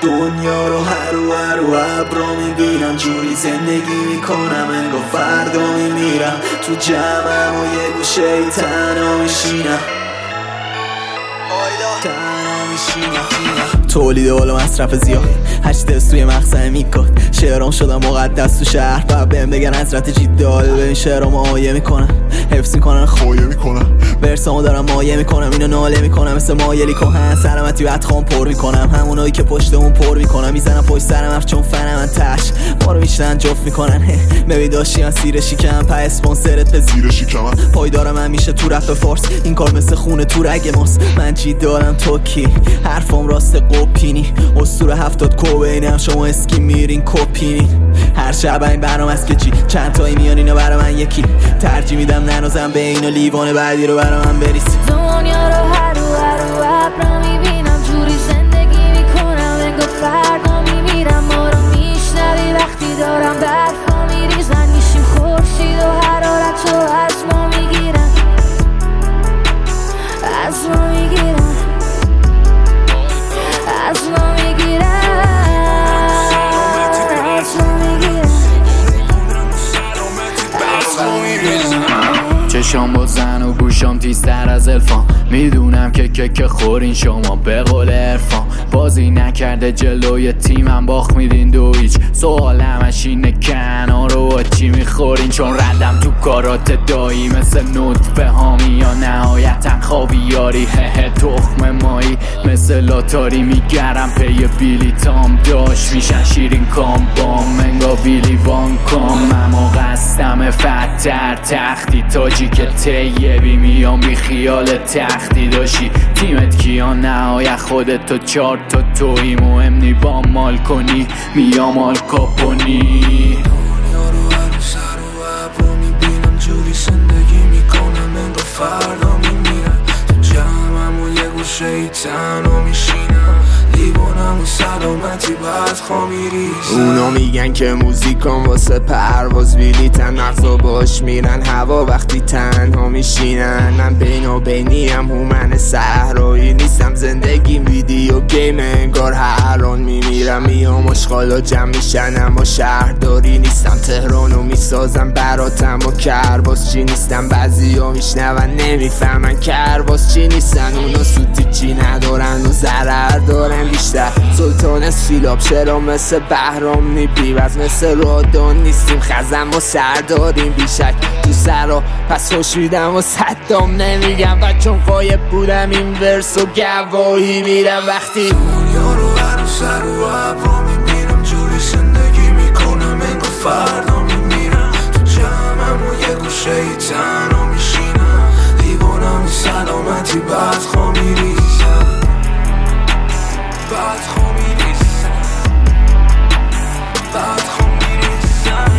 دنیا رو هر و ابرا میبینم، جوری زندگی میکنم انگار فردا میمیرم. تو جمعم و یه گوشه تنها میشینم، تولید بالا مصرف زیاد، هشت سوی مقصد میکاد. شعرام شدم مقدس تو شهر، بعد بهم بگن حضرت جیدال. ببین شعرام آیه میکنم، حفظ میکنن خایه میکنم، ورسامو دارم مایه میکنم، اینو ناله میکنم مثل مایلی کهن. سلامتی و خام پر میکنم، همونایی که پشتمون پر میکنم. میزنم پشت سرم اف چون فنم من تش ما رو میشنن جفت میکنن. ببین داشتیان سیر شیکم، پا اسپانسرت به زیر شیکم. پایدارم من میشه تو رپ فارس، این کار مثل خونه تو رگ ماست. من جیدالم تو کی، حرفم راست قپینی. اسطوره 70 کوبینم، شما اسکی میرین کپینی. هر شب این برام است که چی، چند تایی میان اینو برا من یکی. ترجیح میدم ننازم به اینو، لیوان بعدی رو برا من بریز. دنیا رو هر و ابرا میبینم، جوری زندگی میکنم انگار فردا میمیرم. ما رو میشنوی وقتی دارم برفا میریزن، میشیم خورشید و حرارت رو از ما میگیرن، از ما میگیرن، از ما میگیرن، از ما میگیرن، از ما میگیرن. چشام با زن و گوشام تیزتر از الفان، میدونم که خورین شما به قول عرفان. بازی نکرده جلوی تیمم باخت میدین 2-0. سوال همش اینه کنار رو با چی میخورین، چون ردم تو کارات دایی مثل نطفه هامی یا نهایتا خوابیاری. تخم مایی مثل لاتاری میگرم پی بیلیتام، داشت میشن شیرین کام بام انگا ویلی وان کام. اما قصدم فتر تختی تاجی که تیبی میام بی خیال تختی داشی. تیمت کیان نهایت خودت تو 4 تا توی مهم نی با مال کنی، میام آل کاپونی. دنیا رو هر سر و ابرو میبینم، جوری زندگی میکنم انگار فردا میمیرم. تو جمعم و یه گوشه تنها میشینم، لیوانم و سلامتی بعد خوامی ریزم. اونا میگن که موزیکام واسه پرواز بیلیتن، مغزا باش میرن هوا وقتی تنها میشینن. من بین و بینیم هومن صحرایی نیستم، زندگی ویدیو گیم انگار هر آن میمیرم. میام اشغالا جمع میشن اما شهرداری نیستم، تهرانو میسازم براتم و کرباز چی نیستم. بعضیا میشنون نمیفهمن کرباز چی نیستن، اونا سوتی چی ندارن و ضرر دارن بیشتر. سلطان سیلاب چرا مثل بهرام نیپیوز، مثل رادان نیستیم خزم و سرداریم بیشک تو سرا. پس خوش میدم و صدام نمیگم، و چون قایب بودم این ورس و گواهی میرم. وقتی دنیا رو هر سر و ابرا میبینم، جوری زندگی میکنم انگار فردا میمیرم. تو جمعم و یه گوشه تنها میشینم، لیوانم و سلامتی بعد خوامی ریزم، بعد خوامی ریزم، بعد خوامی ریزم.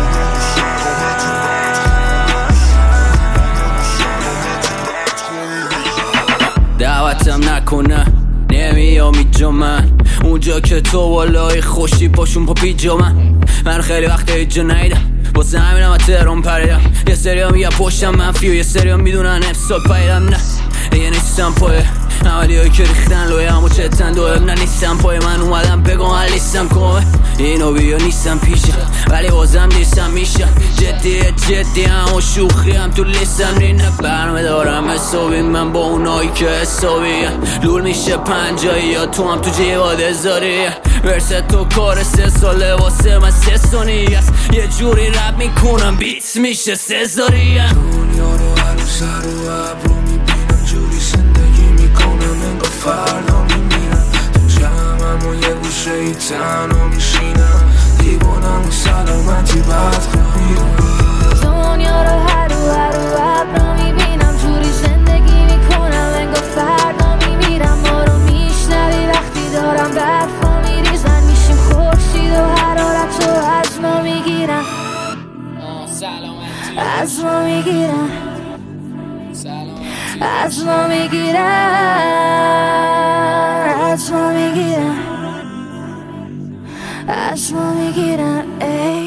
دعوتم نکنه نمیامی جا من، اونجا که تو والای خوشی پاشون پا پیجا من خیلی وقت ایجا نیدم، واسه همینم از تهران پریدم. یه سری ها میگه پشتم منفی و یه سری ها میدونن افساد پایدم. نه یه نیستم پایه اولی هایی که ریختن لوی همو چتن دوهم. نه نیستم پای من اومدم بگم لیستم کمه اینو بیا نیستم پیشم، ولی بازم نیستم میشم. جدی هم و شوخی هم تو لیستم نینه. برمه دارم حسابی من با اونایی که حسابی لول میشه 50 یا تو هم تو جیباد هزاری. ورست تو کار 3 ساله واسه من 3 ثانیه است، یه جوری رپ میکنم بیت میشه سزاری. دنیا رو هر سر و ابرو میبینم، جوری زندگی میکنم انگار فردا میمیرم. تو جمعم و یه گوشه تنها میشینم، لیوانم و سلامتی بعد خواهیرم. دنیا رو هر و ابرا میبینم، جوری زندگی میکنم انگار فردا میمیرم. ما رو میشنوی وقتی دارم برفا میریزن، میشیم خورشید و حرارت رو از ما میگیرن، از ما میگیرن، از ما میگیرن، از ما میگیرن، از ما میگیرن.